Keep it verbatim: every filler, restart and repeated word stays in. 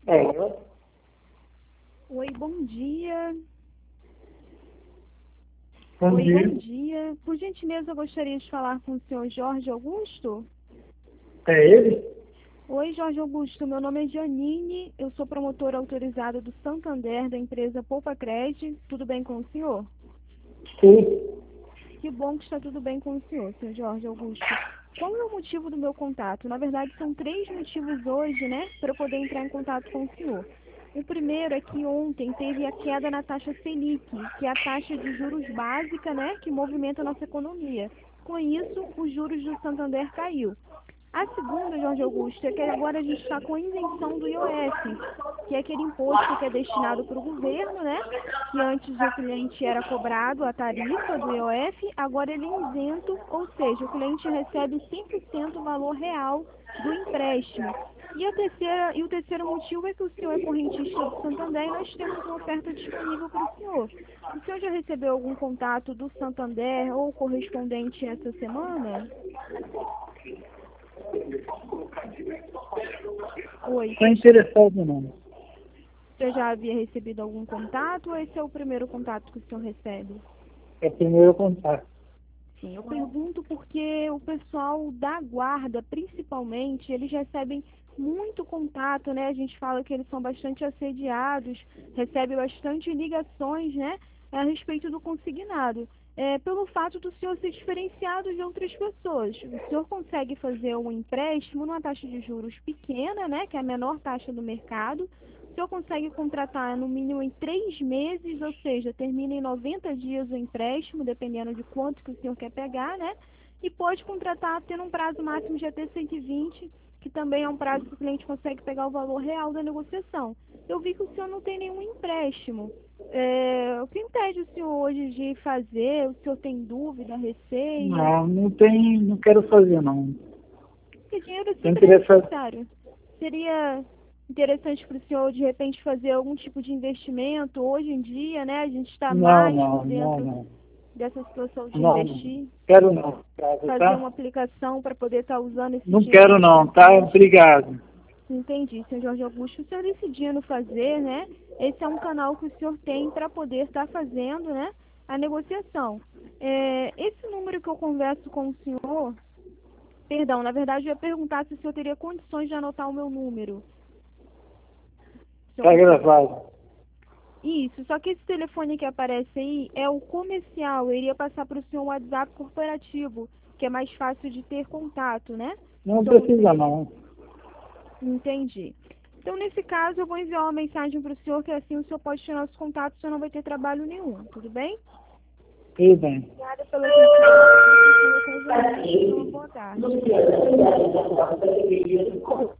É, Oi, bom dia. bom Oi, dia. bom dia. Por gentileza, eu gostaria de falar com o senhor Jorge Augusto. É ele? Oi, Jorge Augusto. Meu nome é Janine. Eu sou promotora autorizada do Santander, da empresa Poupa Cred. Tudo bem com o senhor? Sim. Que bom que está tudo bem com o senhor, senhor Jorge Augusto. Qual é o motivo do meu contato? Na verdade, são três motivos hoje, né, para eu poder entrar em contato com o senhor. O primeiro é que ontem teve a queda na taxa Selic, que é a taxa de juros básica, né, que movimenta a nossa economia. Com isso, os juros do Santander caiu. A segunda, Jorge Augusto, é que agora a gente está com a isenção do I O F, que é aquele imposto que é destinado para o governo, né? Que antes o cliente era cobrado a tarifa do I O F, agora ele é isento, ou seja, o cliente recebe cem por cento o valor real do empréstimo. E, a terceira, e o terceiro motivo é que o senhor é correntista do Santander e nós temos uma oferta disponível para o senhor. O senhor já recebeu algum contato do Santander ou correspondente essa semana? Oi, Estou interessado não. você já havia recebido algum contato ou esse é o primeiro contato que o senhor recebe? É o primeiro contato. Sim, eu pergunto porque o pessoal da guarda, principalmente, eles recebem muito contato, né? A gente fala que eles são bastante assediados, recebem bastante ligações, né? A respeito do consignado. É, pelo fato do senhor ser diferenciado de outras pessoas. O senhor consegue fazer um empréstimo numa taxa de juros pequena, né? Que é a menor taxa do mercado. O senhor consegue contratar no mínimo em três meses, ou seja, termina em noventa dias o empréstimo, dependendo de quanto que o senhor quer pegar, né? E pode contratar tendo um prazo máximo de até cento e vinte, que também é um prazo que o cliente consegue pegar o valor real da negociação. Eu vi que o senhor não tem nenhum empréstimo. É, o que impede o senhor hoje de fazer? O senhor tem dúvida, receio? Não, não tem, não quero fazer não. Porque dinheiro Estou sempre é interessado. necessário. Seria interessante para o senhor, de repente, fazer algum tipo de investimento. Hoje em dia, né, a gente está Não, mais por não, não, dentro não. dessa situação de Não, não. investir, Quero não, fazer uma tá? aplicação para poder estar usando esse Não dinheiro quero mais para não, tá? frente. Obrigado. Entendi, senhor Jorge Augusto. O senhor decidindo fazer, né? Esse é um canal que o senhor tem para poder estar fazendo, né? A negociação. É, esse número que eu converso com o senhor, perdão, na verdade eu ia perguntar se o senhor teria condições de anotar o meu número. Se eu Tá conseguir. gravado. Isso, só que esse telefone que aparece aí é o comercial. Eu iria passar para o senhor um WhatsApp corporativo, que é mais fácil de ter contato, né? Não Se eu precisa conseguir. não. Entendi. Então, nesse caso, eu vou enviar uma mensagem para o senhor, que assim o senhor pode tirar os contatos, o senhor não vai ter trabalho nenhum, tudo bem? Tudo bem. Obrigada pela atenção. Você falou com o Janine. Tenha uma boa tarde.